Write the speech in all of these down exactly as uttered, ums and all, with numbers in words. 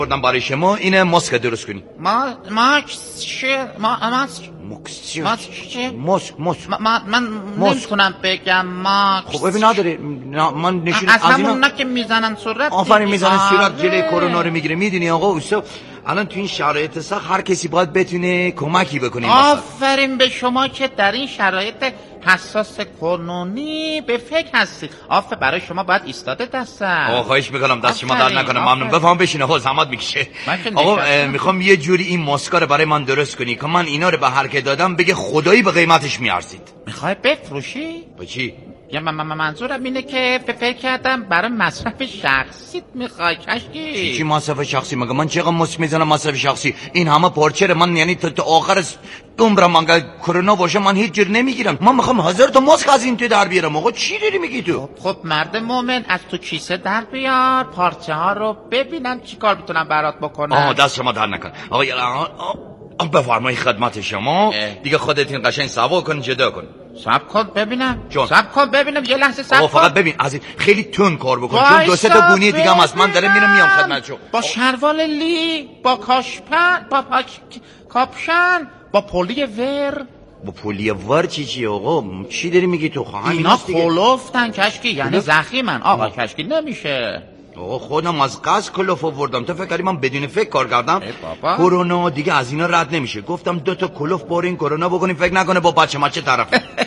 بردم برای شما اینه ماسک درست کنی. ما ماسک ما ماسک ماسک ماسک من من نمیتونم بگم ماسک. خب ببین نداره من نشون از همون که میزنن صورت. آفرین میزنن صورت جلوی کرونا رو میگیره. میدونی آقا اوستا الان تو این شرایط سخت هر کسی باید بتونه کمکی بکنه. آفرین به شما که در این شرایط حساس کنونی به فکر هستی. آفرین برای شما باید ایستاده دستم. آقا خواهش میکنم دست شما در نکنه. ممنون. بفهم بشین آقا زحمت میکشه. آقا میخوام یه جوری این ماسکا رو برای من درست کنی که من اینا رو به هر کی دادم بگه خدایی به قیمتش میارزید. میخوای بفروشی؟ با چی؟ یا من منظورم اینه که فکر کردم برای مصرف شخصی میخوای کشکی. چی چی مصرف شخصی؟ مگه من چقدر ماسک میزنم مصرف شخصی؟ این همه پارچه من یعنی تا تا آخر عمرم اگر کرونا باشه من هیچ جور نمیگیرم. من میخوام هزار تا ماسک از این تو در بیارم. آقا چی داری میگی تو؟ خب مرد مومن از تو کیسه در بیار پارچه ها رو ببینم چی کار میتونم برات بکنم. آها دست شما در نکن. آقا یلا بفرمایید خدمت شما. دیگه خودتون قشنگ سوا کن جدا کن. صبر کن ببینم. صبر کن ببینم یه لحظه صبر کن. فقط ببین از این خیلی تون کار بکن چون دو سه تا گونی دیگه هم از من داره میرم میام خدمتشو. با شروال لی با کاشپن با پاک کاپشن با پولی ور. با پولی ور چی چی آقا چی داری میگی تو؟ خواهم اینا کلوفتن کشکی یعنی زخی من آقا کشکی نمیشه. آقا خودم از قصد کلوف آوردم. تو فکر کردی من بدون فکر کار کردم؟ کرونا دیگه از اینا رد نمیشه. گفتم دو تا کلوف بارین کرونا بکنیم فکر نکنه با بچه مچه طرف.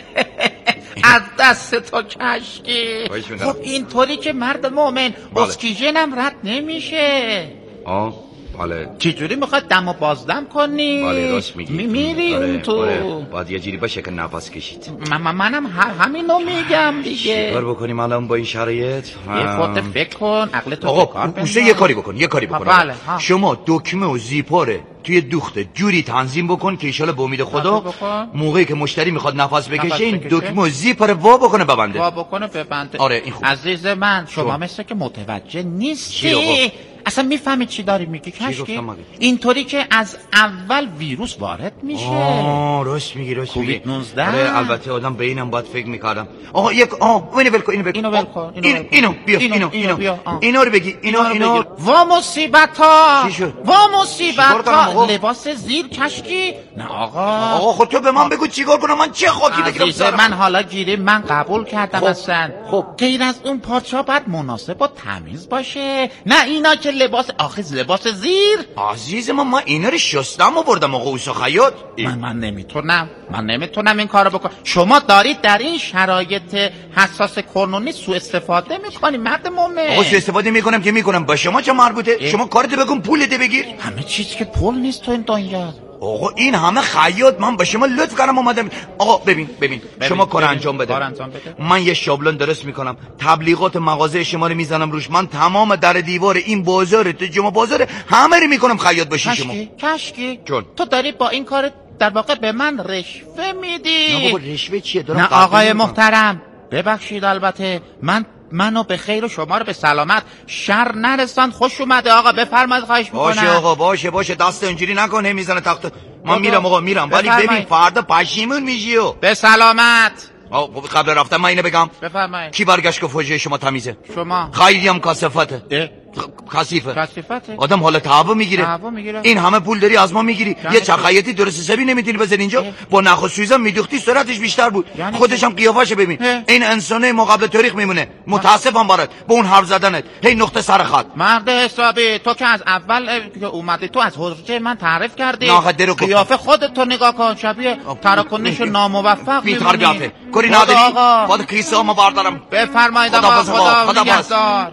از دست تو کشکی. خب اینطوری که مرد مومن اسکیژنم رد نمیشه. آه بله. چجوری میخواد دمو بازدم کنی؟ بله راست میگی. میری اون تو. آره. باید یه جوری باشه که نفس کشید. من منم همینو میگم دیگه. چیکار بکنیم الان با این شرایط؟ یه خورده فکر کن عقل تو آقا اوسه یه کاری بکن یه کاری بکن. بله. شما دکمه و زیپاره توی دوخته جوری تنظیم بکن که ایشالا به امید خدا موقعی که مشتری میخواد نفس بکشه این دکمه و زیپاره وا بکنه ببنده. وا بکنه ببنده. آره این خوب. عزیز من شما مثل که متوجه نیستی. اصلا میفهمی چی داری میگی کشکی؟ اینطوری که از اول ویروس وارد میشه. آه راست میگی راست میگی. کووید نوزده. آره البته آدم به اینم باید فکر میکردم. آقا یک آه اینو ول کن اینو اینو ول کن اینو اینو بیا اینو اینو اینو رو بگی اینو اینو وا مصیبتا. چی شد؟ وا مصیبتا. لباس زیر کشکی؟ نه آقا. آقا خود تو به من بگو چیکار کنم من چه خاکی بگیرم سرم؟ من حالا گیری من قبول کردم اصلا. خب غیر از اون پارچه باید مناسب و تمیز باشه. نه اینا که لباس آخه لباس زیر. عزیز من من اینا رو شستم آوردم آقا اوسا خیاط. من من نمیتونم من نمیتونم این کارو بکنم. شما دارید در این شرایط حساس کنونی سوء استفاده میکنی مرد مومن. آقا سوء استفاده میکنم که میکنم با شما چه مربوطه؟ اه؟ شما کارت بگم پولت بگیر. همه چیز که پول نیست تو این دنیا. آقا این همه خیاط من با شما لطف کردم اومدم. آقا ببین ببین, ببین شما کار انجام بده. انجام بده من یه شابلون درست میکنم تبلیغات مغازه شما رو میزنم روش. من تمام در دیوار این بازار تجمع بازار همه رو میکنم خیاط باشی کشکی. شما. کشکی جون تو داری با این کار در واقع به من رشوه میدی. نه بابا رشوه چیه دارم. نه آقای محترم ببخشید البته من منو به خیر و شما رو به سلامت شر نرساند. خوش اومده آقا بفرمایید خواهش میکنم. باشه آقا باشه باشه دست اینجوری نکنه میزنه تخت. من میرم آقا میرم ولی ببین فردا پشیمون میشی. به سلامت. آقا قبل رفتم من اینو بگم. بفرمایید. کی برگشت که فوجه شما تمیزه؟ شما. خیلی هم کثافته. کثیفه. کثیفته. آدم حالا تعب میگیره. این همه پول داری از ما میگیری یه چخیاتی درست حسابی نمیتونی بزنی اینجا. اه. با نخ و سویزم میدوختی سرعتش بیشتر بود. خودش هم قیافه‌شو ببین. اه. این انسانه ما قبل تاریخ میمونه. متاسفم برات با اون حرف زدنت هی نقطه سر خط. مرد حسابی تو که از اول که اومدی تو از حضور من تعریف کردی. قیافه خودت نگاه کن شبیه تراکنش ناموفق بی تربیته. کاری نداری؟ بعد کیسه ما بردارم. بفرمایید آقا خدا نگهدار.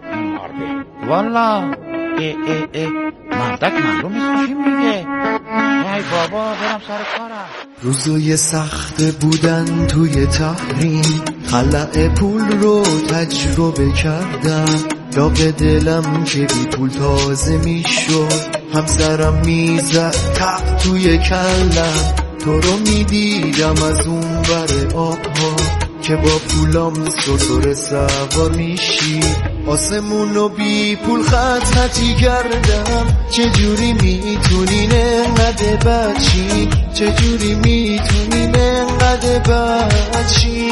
والا ای ای ای مردک معلوم نیست چی میگه. ای بابا برم سر کارم. روزای سخت بودن توی تحریم خلأ پول رو تجربه کردم. داغ دلم که بی پول تازه میشد همسرم میزد تق توی کلم. تو رو میدیدم از اون بر آبها که با پولام سوسور سوار میشی. آسمونو بی پول خط خطی کردم. چجوری میتونین انقدر بچی؟ چجوری میتونین انقدر بچی؟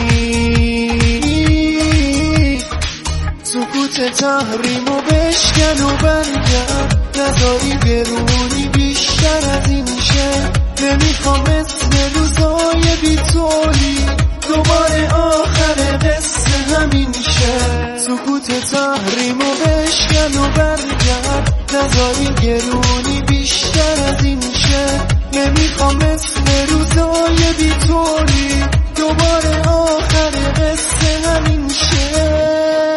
سکوت تحریمو بشکن و برگرد نذاری گرونی بیشتر از این شه. نمیخوام مثل روزای بی تولی دوباره آخر قصه همین شه. سکوت تحریم و بشکن و برگرد نذاری گرونی بیشتر از این شه. نمیخوام مثل روزای بی تولی دوباره آخر قصه همین شه.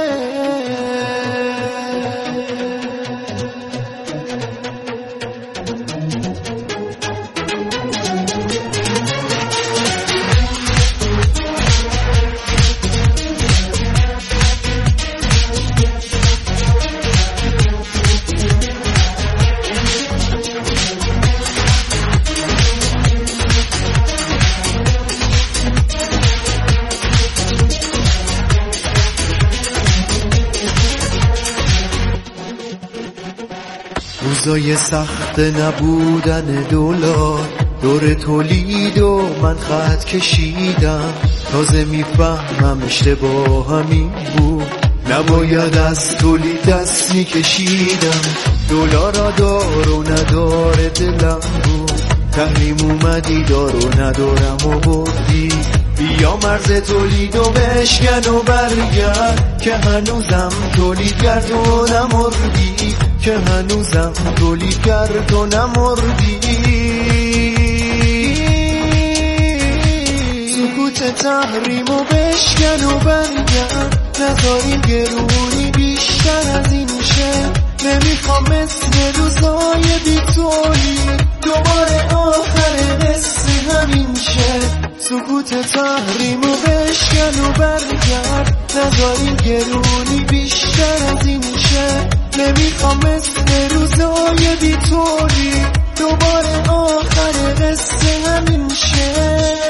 روزای سخت نبودن دلار دور تولید و من خط کشیدم. تازه میفهمم اشتباه همین بود، نباید از تولید دست میکشیدم. دلارا دار و نداره دلم بود، تحریم اومدی دار و ندارم و بردی. بیا مرز تولید و بشکن و برگرد که هنوزم تولیدگر تو نمردی، که هنوزم تولیدگر تو نمردی. سکوت تحریم و بشکن و برگرد نذاریم گرونی بیشتر از این شه. نمیخوام مثل روزای بی تولی دوباره آخر قصه همین شه. سکوت تحریم و بشکن و برگرد نذاریم گرونی بیشتر از این شه. نمیخوام مثل روزای بی تولی دوباره آخر قصه همین شه.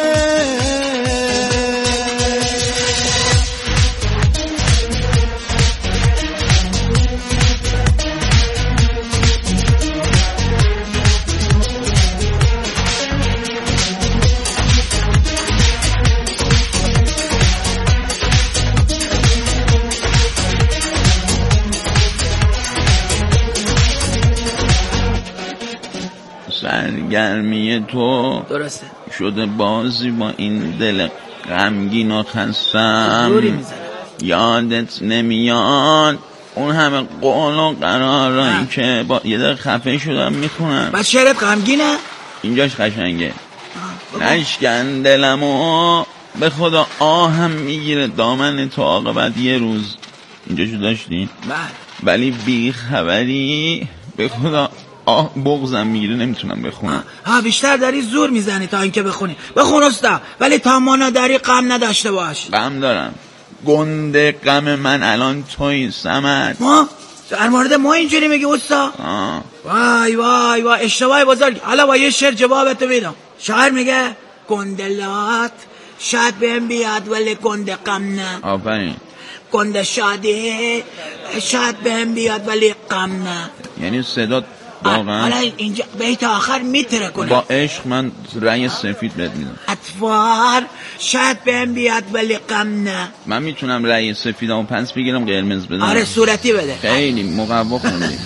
سرگرمی تو درسته شده بازی با این دل غمگین و خستم. زوری میزنه یادت نمیاد اون همه قول و قرارایی که با یه دل خفه شدم میخونم. بس شعرت غمگینه؟ اینجاش قشنگه. نشکن دلمو به خدا آهم میگیره دامن تو عاقبت یه روز. اینجاشو داشتی؟ بله. ولی بی خبری به خدا آه بغضم میگیره نمیتونم بخونم. ها بیشتر داری زور میزنی تا اینکه بخونی. بخون استا، ولی تا ما نداری غم نداشته باش. غم دارم. گنده غم من الان توی سمت. ما؟ در مورد ما اینجوری میگی استا؟ آه. وای وای وای اشتباهی بزرگ. حالا با یه شعر جوابتو میدم. شاعر میگه گندلات شاید بهم بیاد ولی گنده غم نه. آفرین. گنده شادی شاید بهم بیاد ولی غم نه. یعنی صدا واقعا حالا اینجا بیت آخر میتره کنه. با عشق من رأی سفید بهت میدم. اطوار شاید بهم بیاد ولی غم نه. من میتونم رأی سفیدمو پس بگیرم قرمز بدم. آره صورتی بده. خیلی مقوا خوندی.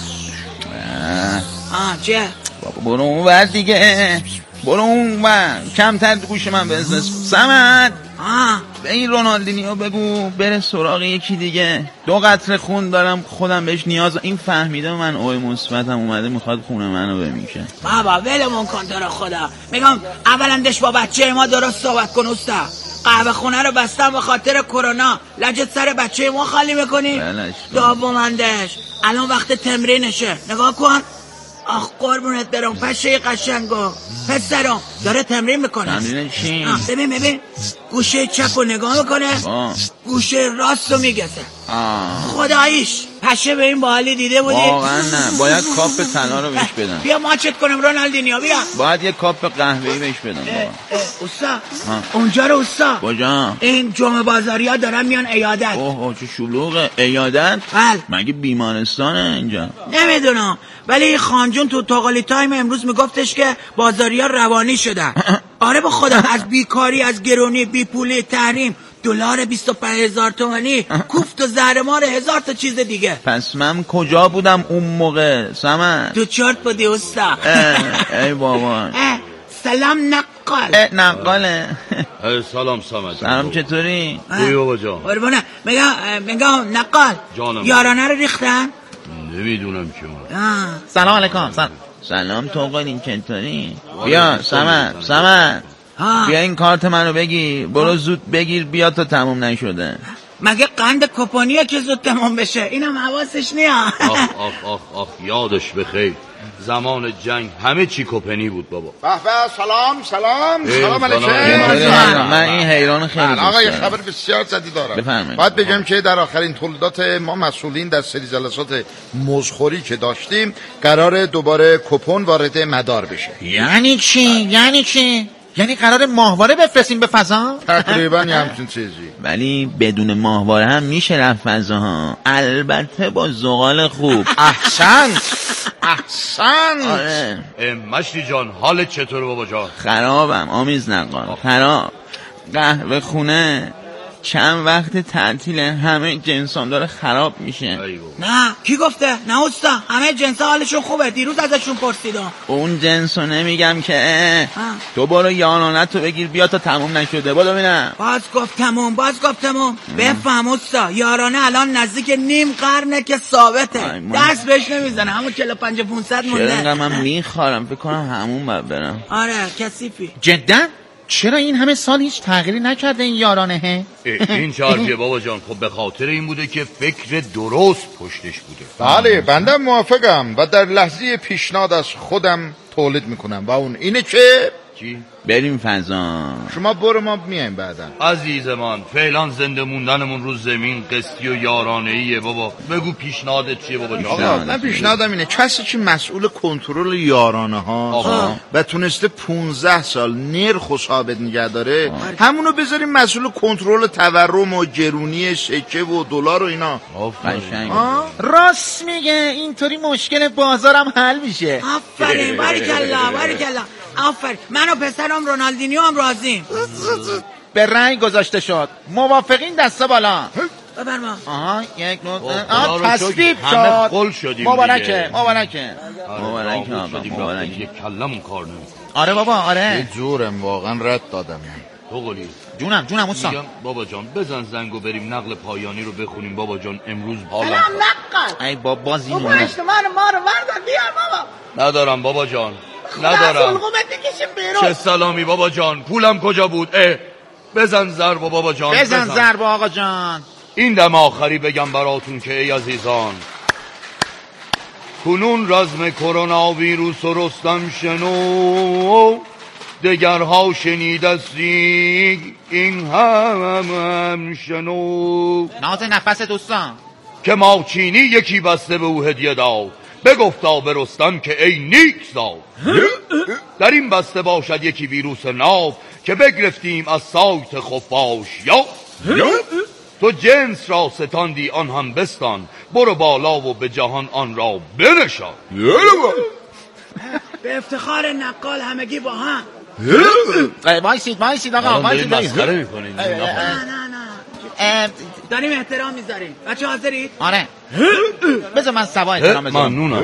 آه چه؟ بابا برو اون ور دیگه، برو اون ور. کمتر گوش من بزنس. سمت آه به این رونالدینیو بگو بره سراغ یکی دیگه. دو قطره خون دارم خودم بهش نیاز. این فهمیده من اوی مثبتم اومده میخواد خونه منو بمیشه. بابا ولمون کن تو رو خدا. میگم اولندش با بچه ما درست صحبت کن استا. قهوه خونه رو بستم به خاطر کرونا. لجت سر بچه ما خالی میکنی؟ بلش دومندش الان وقت تمرینشه. نگاه کن. آخ قربونت برم پشه قشنگو. پسرم داره تمرین میکنه. تمرین چی؟ ببین ببین گوشه چپ رو نگاه میکنه آه. گوشه راست رو میگسه. آه. خداییش پشه به این باحالی دیده بودی؟ واقعا نه. باید کاپ طلا رو بهش بدم. بیا ماچت کنم رونالدینیو بیا. باید یه کاپ قهوه‌ای بهش بدم. اوستا اونجا رو اوستا کجا؟ این جمعه بازاری ها دارن میان عیادت. اوه چه شلوغه. عیادت؟ بله. مگه بیمارستانه اینجا؟ نمیدونم ولی خانجون تو تاقالی تایم امروز میگفتش که بازاری ها روانی شدن. آره با خدا از بیکاری از گرونی بی پولی تحریم دلار بیست و پنج هزار تومانی، کوفت و زهرمار هزار تا چیز دیگه. پس من کجا بودم اون موقع سمن؟ تو چرت بودی استا. ای بابا. سلام نقال. نقاله. سلام سمن. سلام چطوری؟ خوبی بابا جان؟ قربونه. میگم میگم نقال جانم. یارانه رو ریختن؟ نمیدونم که سلام علیکم. سلام. سلام توقعین چطوری؟ بیا سمن سمن بیا این کارت منو بگیر، برو زود بگیر بیا تا تموم نشده. مگه قند کپونیه که زود تمام بشه؟ اینم حواسش نیه. آخ آخ آخ آخ یادش بخیر، زمان جنگ همه چی کپنی بود بابا. به به سلام سلام سلام علیکم. من این حیران خیلی دوست دارم. آقا یه خبر بسیار جدید دارم. بفرمایید. باید بگم که در آخرین تولیدات ما مسئولین در سری جلسات مزخوری که داشتیم قرار دوباره کپون وارد مدار بشه. یعنی چی؟ یعنی چی؟ یعنی قرار ماهواره بفرستیم به فضا؟ تقریبا یه همچین چیزی. ولی بدون ماهواره هم میشه رفت فضاها، البته با زغال خوب. احسنت احسنت. آره. مشتی جان حالت چطور بابا جان؟ خرابم آمیز نقال، خراب. قهوه خونه چند وقت تعطیل، همه جنسان داره خراب میشه. نه کی گفته؟ نه استا، همه جنسا حالشون خوبه، دیروز ازشون پرسیدم. اون جنسو نمیگم که. تو برو یارانت رو بگیر بیا تا تموم نشده. برو ببینم. باز گفت تموم باز گفت تموم. بفهم استا، یارانه الان نزدیک نیم قرنه که ثابته، دست بهش نمیزنه، همون چهل و پنج پونصد مونده. چرا اینقدر من میخوارم؟ فکر کنم همون باید برم. آره کثیفی. جدا؟ چرا این همه سال هیچ تغییری نکرده این یارانه؟ این چارجه بابا جان، خب به خاطر این بوده که فکر درست پشتش بوده. بله بنده موافقم و در لحظه پیشنهاد از خودم تولید میکنم و اون اینه که چی؟ بریم فضا. شما برو ما میایم بعدا. عزیز من فعلا زنده موندنمون رو زمین قسطی و یارانه ایه بابا. بگو پیشنهادت چیه بابا جان؟ آقا من پیشنهادم اینه کسی که مسئول کنترل یارانه ها و تونسته پونزده سال نرخ و ثابت نگه داره، همونو بذاریم مسئول کنترل تورم و گرونی سکه و دلار و اینا. قشنگ. راست میگه، اینطوری مشکل بازارم حل میشه. آفرین باریکلا باریکلا آفرین. من و پسرم رونالدینیو هم راضیم. به رأی گذاشته شد. موافقین دسته بالا. ببرما. آها یک نوع آه تصویب شد. همه قول شدیم. مبارکه مبارکه مبارکه آقا مبارکه. یک کلمون کار نمیکنه. آره بابا آره. یه جورم واقعا رد دادم. تو قولی جونم جونم استاد. میگم بابا جان بزن زنگو بریم نقل پایانی رو بخونیم بابا جان. امروز حالا سلام نقل. ای بابا باز این بابا اجتماع ما رو بردار بیار بابا. ندارم بابا جان ندارم. چه سلامی بابا جان، پولم کجا بود؟ اه بزن ضربو بابا جان بزن ضربو آقا جان. این دم آخری بگم براتون که ای عزیزان، کنون رزم کرونا ویروس و رستم شنو، دگرها شنیدستی این هم, هم شنو. ناز نفس دوستان که ماچینی یکی بسته به او هدیه داد، بگفتا به رستم که ای نیک زاد. در این بسته باشد یکی ویروس ناب، که بگرفتیم از سایت خفاش یا تو جنس را ستاندی آن هم بستان، برو بالا و به جهان آن را بنشان. به افتخار نقال همگی با هم. وایسید وایسید آقا وایسید. مسخره میکنین؟ نه نه نه داریم احترام میذاریم. بچه حاضرید؟ آره. بذار من سوا احترام بذارم. ممنونم.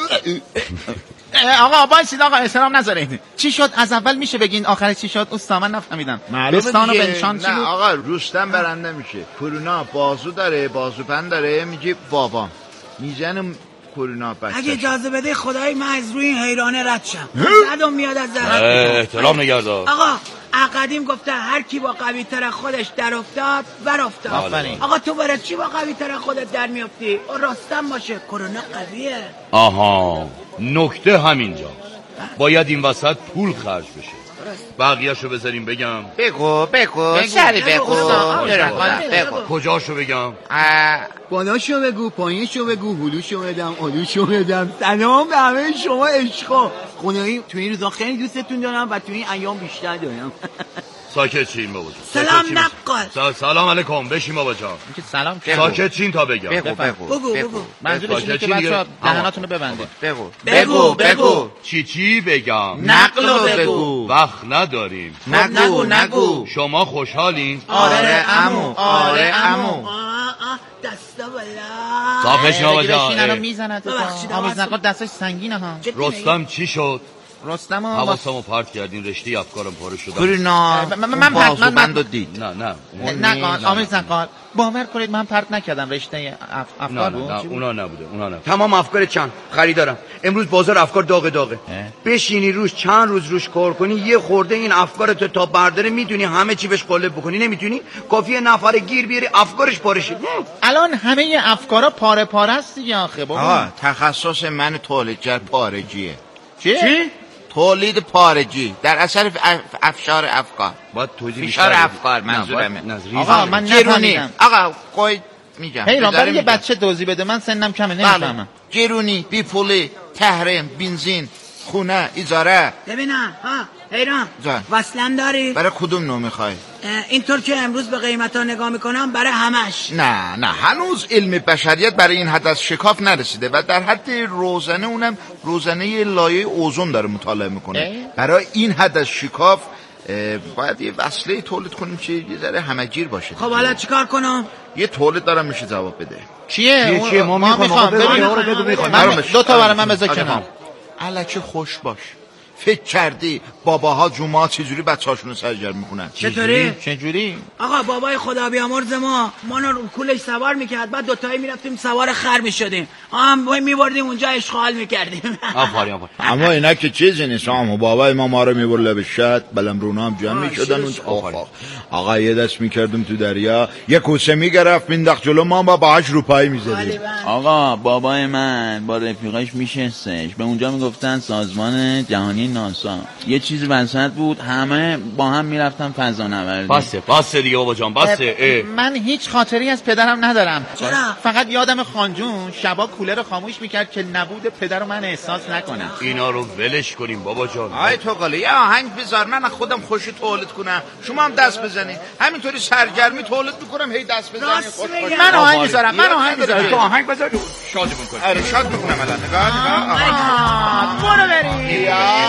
آقا وایسید آقا احترام نذارید. چی شد از اول میشه بگین آخر چی شد؟ اوستا من نفهمیدم. بستان و بنشان چی بود؟ نه آقا رستم برنده میشه. کرونا بازو داره بازوپن داره، میگه بابا میزنم کرونا بچه. اگه اجازه بده خدای من از روی این حیرانه رد شم. صدم میاد از ذرات. احترام نگردار. آقا قدیم گفته هر کی با قوی تر خودش در افتاد بر افتاد. آفرین. آقا تو برای چی با قوی تر خودت در میافتی؟ رستم باشه، کرونا قویه. آها نکته همینجاست، باید این وسط پول خرج بشه. بقیه‌شو بذاریم بگم. بگو بگو سری بگو. کجاشو بگم؟ بالاشو بگو، پایینشو بگو، هلوشو بدم، علوشو بدم. سلام به همه شما عشقا. خدایی تو این روزا خیلی دوستتون دارم و تو این ایام بیشتر دارم. ساکت چین بابا جان. سلام نقال. سلام علیکم. بشین بابا جان. اینکه سلام که ساکت چین تا بگم. بگو بگو بگو بگو. منظورش اینه که بچه‌ها دهناتونو ببندید. بگو بگو بگو. چی چی بگم؟ نقلو بگو. وقت نداریم. نگو نگو. شما خوشحالین؟ آره عمو آره عمو. دستا بالا. صافش بابا جان. بشین الان میزنه تو. آمیز نقال دستش سنگینه ها. رستم چی شد؟ رستم حواسمو پرت کردین، رشته افکارم پاره شد. کورینا من من من بندو دید. نه نه نقال آمیز نقال باور کنید من پرت نکردم، رشته اف... افکار نه بود. نه اونا نبوده اونا نبوده. تمام افکار چند خریدارم. امروز بازار افکار داغ داغه. بشینی روش چند روز روش کار کنی یه خورده این افکارتو تا برداره میدونی همه چی بهش قالب بکنی. نمیتونی کافیه نفر گیر بیاری افکارش پاره شه. الان همه افکارا پاره پاره است دیگه آخه بابا. آها تخصص من تولیدگر پارگیه. چی؟ چی؟ تولید پارگی در اثر اف... افشار افکار. باید توضیح فشار افکار منظورمه. آقا من نفهمیدم. آقا کوی میگم. هی برای یه بچه دوزی بده، من سنم کمه نمیفهمم. گرونی، بی پولی، تحریم، بنزین، خونه، اجاره. ببینم ها حیران جان. وصلن داری؟ برای کدوم نوع میخوای؟ اینطور که امروز به قیمت ها نگاه میکنم برای همش. نه نه هنوز علم بشریت برای این حد از شکاف نرسیده و در حد روزنه، اونم روزنه لایه اوزون داره مطالعه میکنه. برای این حد از شکاف باید یه وصله تولید کنیم که یه ذره همه‌گیر باشه. خب حالا چیکار کنم؟ یه تولید دارم میشه جواب بده. چیه؟ چیه ما میخوام من دو تا برای من بذار کنار. الکی خوش باش. فکر کردی باباها جمعه چجوری بچه‌هاشون رو سرگرم میکنن؟ چطوری؟ چجوری؟ آقا بابای خدا بیامرز ما ما رو کولش سوار میکرد، بعد دوتایی میرفتیم سوار خر میشدیم، هم میبردیم اونجا اشغال میکردیم. آفرین آفرین. اما اینا که چیزی نیست. اما بابای ما ما رو میبرد لب شط، بلم رونا هم جمع میشدن اونجا. آقا یه دست میکردیم تو دریا، یه کوسه میگرفت مینداخت جلو ما با باهاش رو پای میزدیم. آقا بابای من با رفیقاش میشستش به اونجا میگفتن سازمان جهانی ناسا، یه چیزی وسط بود، همه با هم میرفتن فضا نوردی. بسه بسه دیگه بابا جان بسه. من هیچ خاطری از پدرم ندارم. چرا؟ فقط یادم خانجون شبا کولر خاموش میکرد که نبود پدر رو من احساس نکنم. اینا رو ولش کنیم بابا جان. آی تو قاله یه آهنگ بذار من خودم خوشی تولید کنم، شما هم دست بزنید. همینطوری سرگرمی تولید میکنم، هی دست بزنید. خوش خوش. من آهنگ میذارم، من آهنگ میذارم. تو آهنگ بذار شادمون کن. آره شاد میکنم الان. نگاه نگاه. برو بریم.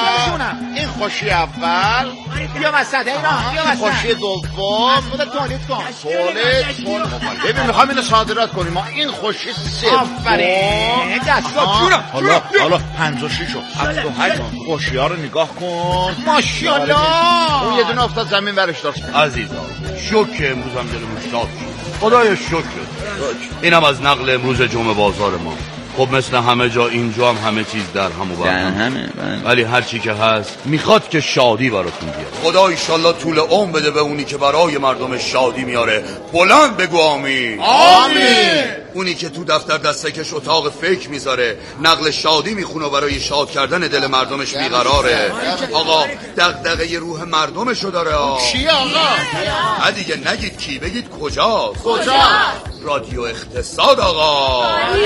این خوشی اول، بیا وسط اینا، بیا وسط. خوشی دوم، خودت تولید کن. تولید کن. ببین میخوام اینو صادرات کنیم. ما این خوشی سوم. آفرین. دستگاه جونم. حالا حالا پنج و شش و هفت و هشت خوشی ها رو نگاه کن. ماشاءالله. اون یه دونه افتاد زمین ورش داشت. عزیزان شوک امروز هم دلمون شاد شد. خدای شکر. اینم از نقل امروز جمعه بازار ما. خب مثل همه جا اینجا هم همه چیز در هم و بر هم، ولی هر چی که هست میخواد که شادی براتون بیاره. خدا ایشالله طول عمر بده به اونی که برای مردم شادی میاره. بلند بگو آمین. آمین. اونی که تو دفتر دستکش اتاق فکر میذاره، نقل شادی میخونه و برای شاد کردن دل مردمش بیقراره. آقا دغدغه روح مردمشو داره. چیه آقا؟ دیگه نگید کی، بگید کجاست. کجا؟ رادیو اقتصاد آقا.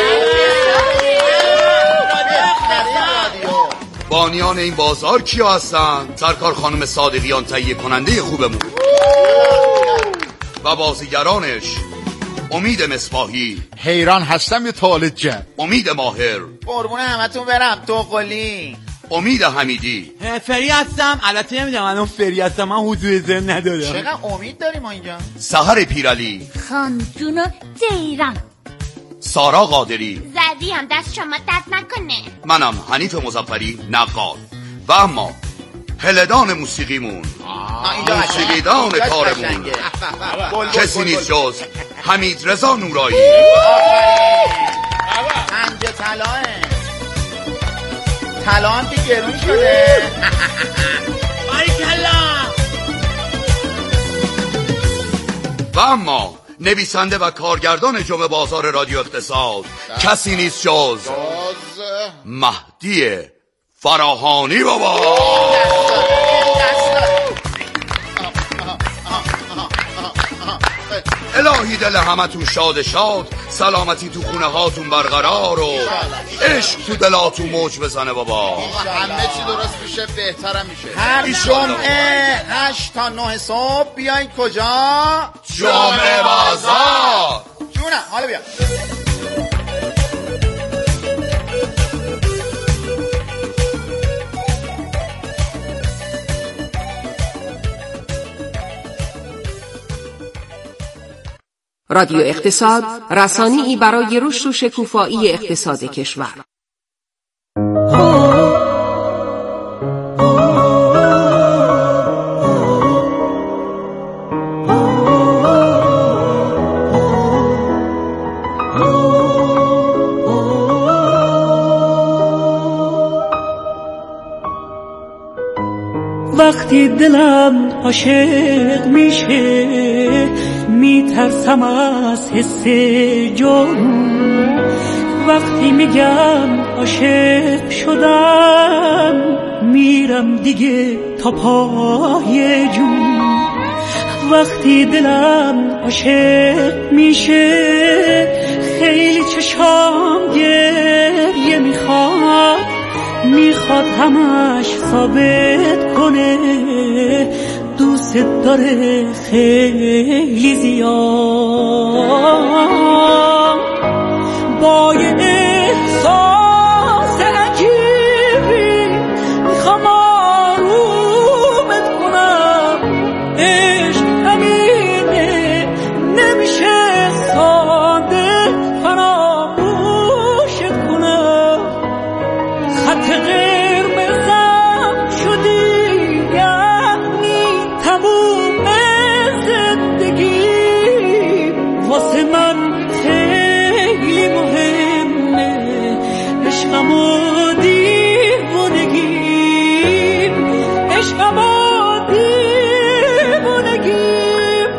بانیان این بازار کیا هستن؟ سرکار خانم صادقیان تهیه کننده خوبمون و بازیگرانش امید مصباحی. حیران هستم یه تولیدگر. امید ماهر. قربون همتون برم. تو قلی. امید حمیدی. فری هستم. البته نمیدونم الان فری هستم، من حضور ذهن ندارم. چقدر امید داریم ما اینجا. سحر پیرعلی. خانجون و دیران. سارا قادری. زدی هم دست شما دست نکنه. منم حنیف مظفری نقال. و اما هلدان موسیقیمون، موسیقیدان کارمون کسی نیست جز حمید رضا نورایی. پنج طلاه طلا هم که گرون شده. باریکلا. و اما نویسنده و کارگردان جمعه بازار رادیو اقتصاد کسی نیست جز مهدی فراهانی. بابا الهی دل همتون شاد شاد، سلامتی تو خونه هاتون برقرار و عشق تو دلاتون موج بزنه بابا. همه چی درست میشه، بهترم میشه. هر جمعه هشت تا نه صبح بیاین کجا؟ جمعه بازار. جونم حالا بیا. رادیو اقتصاد، رسانه‌ای برای رشد و شکوفایی اقتصاد کشور. وقتی دلم عاشق میشه میترسم از حس جنون، وقتی میگم عاشق شدم میرم دیگه تا پای جون. وقتی دلم عاشق میشه خیلی چشام گریه میخواد، میخواد همش ثابت کنه دوست داره خیلی زیاد. با یه احساس عجیبی میخوام آرومت کنم، عشق همینه نمیشه ساده فراموشت کنم. خط قرمزم شدی یعنی تموم زندگی، واسه من خیلی مهمه عشقم و دیوونگیم، عشقم و دیوونگیم.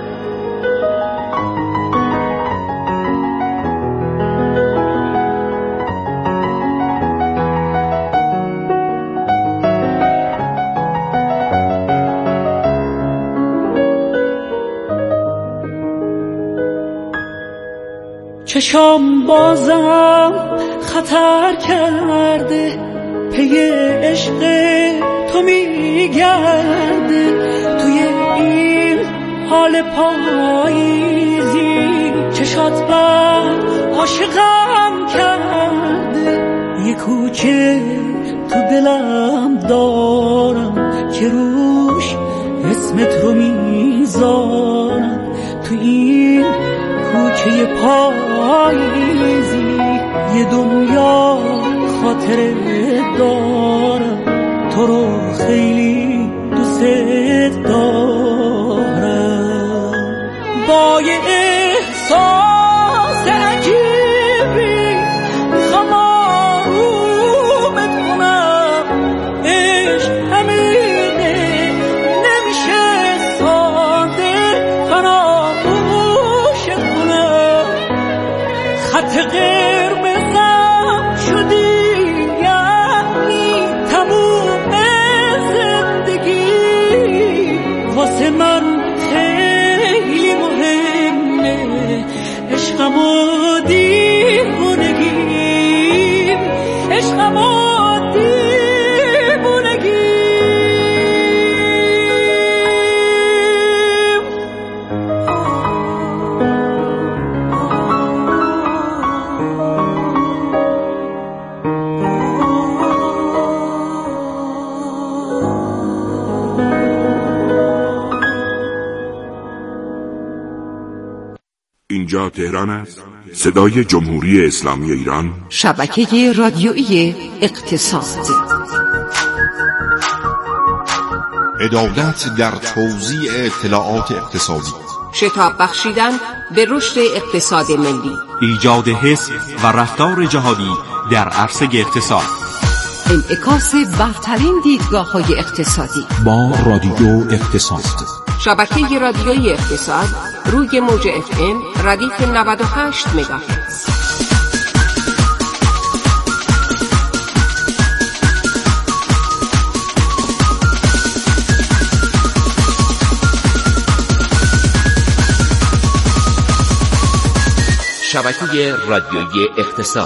چشام بازم خطر کرده، پی عشق تو میگرده، توی این حال پاییزی چشات بر عاشقم کرده. یه کوچه تو دلم دارم که روش اسمت رو میذارم، تو این کوچه پاییزی یه دنیا خاطره دارم، تو رو خیلی دوست دارم. با یه احساس عجیبی میخوام آرومت کنم، عشق همینه نمیشه ساده فراموشت کنم. خط قرمزم شدی یعنی تموم زندگی، واسه من خیلی مهمه عشقم و دیوونگیم، عشقم و اینجا تهران است، صدای جمهوری اسلامی ایران، شبکه رادیویی اقتصاد. عدالت در توزیع اطلاعات اقتصادی، شتاب بخشیدن به رشد اقتصاد ملی، ایجاد حس و رفتار جهادی در عرصه اقتصاد، انعکاس برترین دیدگاه‌های اقتصادی با رادیو اقتصاد. شبکه رادیویی اقتصاد روی موج اف ام ردیف نود و هشت مگاهرتز. شبکه رادیویی اقتصاد.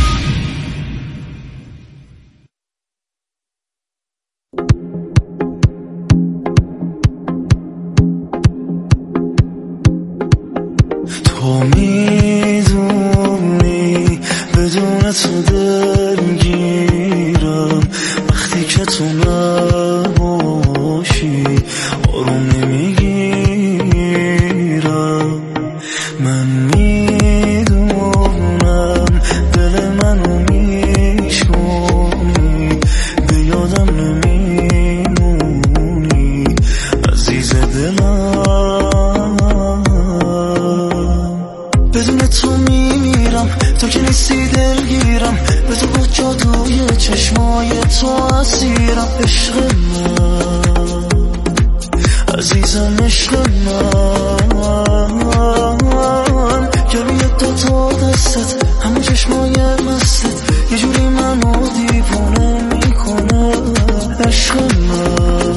تو میدونی بدون تو دلگیرم، وقتی که تو نباشی آروم نمیگیرم. من میدونم دل منو میشونی، به یادم نمیمونی عزیز دلم. بدون تو میمیرم، تو که نیستی دلگیرم، به تو با جادوی چشمای تو اسیرم. عشق من عزیزم، عشق من که روی دوتا دستت همون چشمای مستت یه جوری منو دیوونه میکنه. عشق من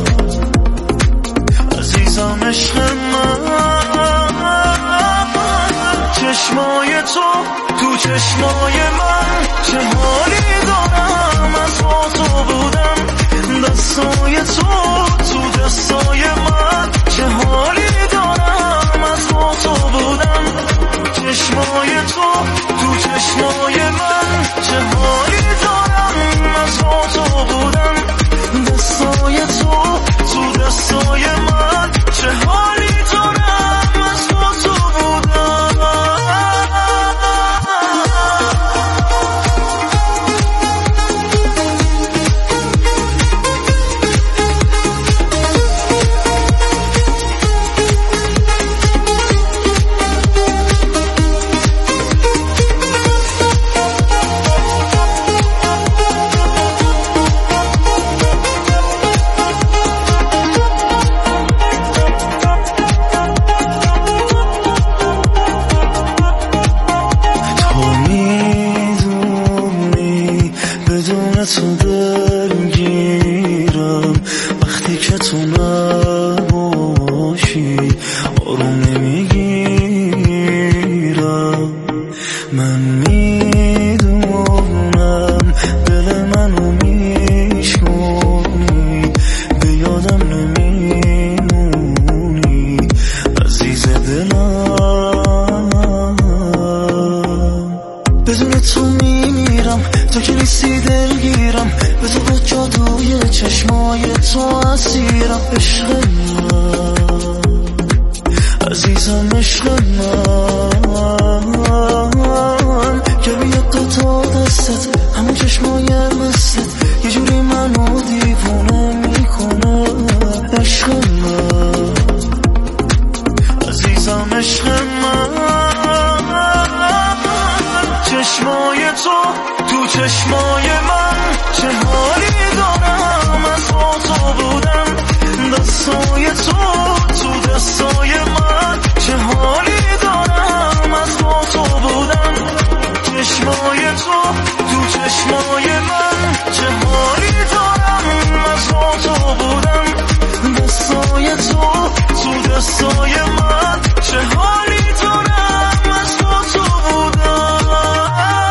عزیزم، عشق من. چشمای تو تو چشمای من چه حالی دارم، از با تو بودم. دستای تو تو دستای من چه حالی دارم، از با تو بودم. چشمای تو تو چشمای من چه حالی دارم، از با تو بودم. دستای تو تو دستای من چه حالی دارم، از با تو بودم. تو دلگیرم، وقتی که تو نباشی آروم نمیگیرم. من میدونم دل منو میشونی، به یادم نمیمونی عزیز دلم. بدون تو میمیرم، تو که نیستی دلگیرم، به تو با جادوی چشمای تو اسیرم. عشق من عزیزم، عشق من که روی دوتا دستت همون چشمای مستت یه جوری منو دیوونه میکنه. عشق من عزیزم، عشق من. چشمای تو تو چشمای من چه حالی دارم، از با تو بودم. دستای تو تو دستای من چه حالی دارم، از با تو بودم. چشمای تو تو چشمای من چه حالی دارم، از با تو بودم. دستای تو تو دستای من چه حالی دارم، از با تو بودم.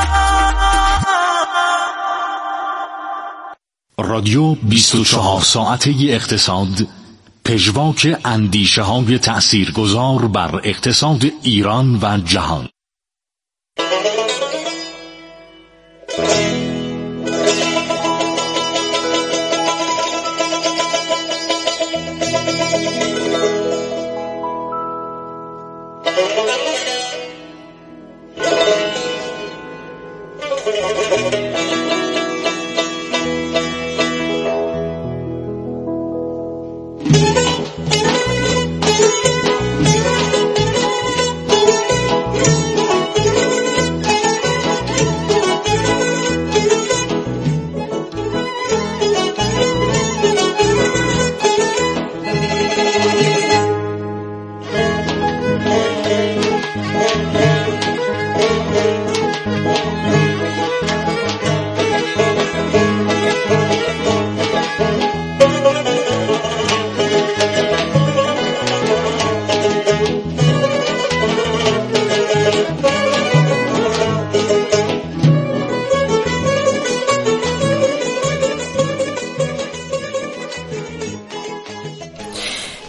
رادیو بیست و چهار ساعته اقتصاد، پژواک اندیشه های تأثیرگذار بر اقتصاد ایران و جهان.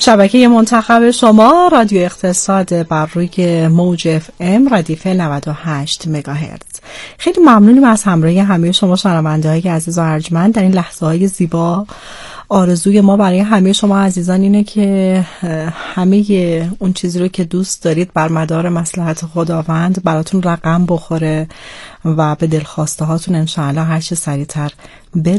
شبکه منتخب شما رادیو اقتصاد بر روی موج اف ام ردیف نود و هشت مگاهرتز. خیلی ممنونیم از همراهی همه شما شنونده‌های عزیز و ارجمند در این لحظه‌های زیبا. آرزوی ما برای همه شما عزیزان اینه که همه اون چیزی رو که دوست دارید بر مدار مصلحت خداوند براتون رقم بخوره و به دلخواسته هاتون انشاءالله هر چه سریعتر برسید.